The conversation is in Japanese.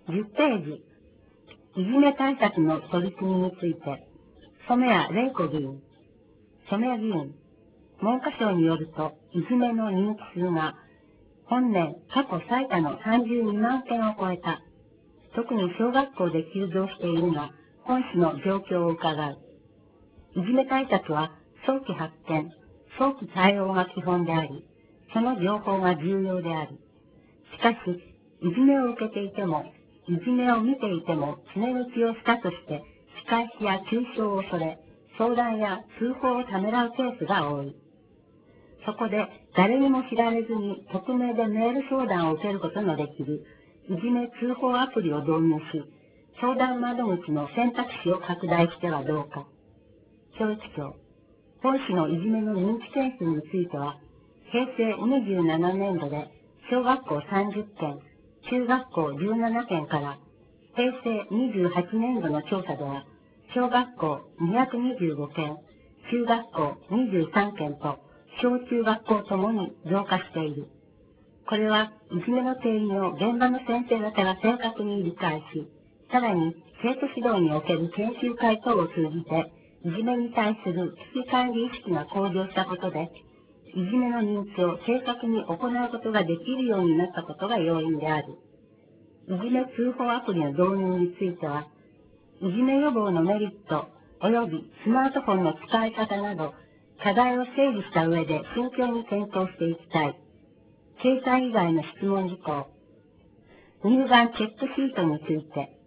10ページ、いじめ対策の取り組みについて、染谷玲子議員、染谷議員、文科省によると、いじめの認知数が、本年過去最多の32万件を超えた。特に小学校で急増しているが、本市の状況を伺う。いじめ対策は、早期発見、早期対応が基本であり、その情報が重要である。しかし、いじめを受けていても、いじめを見ていても、爪抜きをしたとして、仕返しや中傷を恐れ、相談や通報をためらうケースが多い。そこで、誰にも知られずに匿名でメール相談を受けることのできる、いじめ通報アプリを導入し、相談窓口の選択肢を拡大してはどうか。教育庁、本市のいじめの認知件数については、平成27年度で小学校30件、中学校17件から、平成28年度の調査では、小学校225件、中学校23件と、小中学校ともに増加している。これは、いじめの定義を現場の先生方が正確に理解し、さらに生徒指導における研修会等を通じて、いじめに対する危機管理意識が向上したことで、いじめの認知を正確に行うことができるようになったことが要因である。いじめ通報アプリの導入については、いじめ予防のメリット及びスマートフォンの使い方など、課題を整理した上で慎重に検討していきたい。掲載以外の質問事項、乳がんチェックシートについて、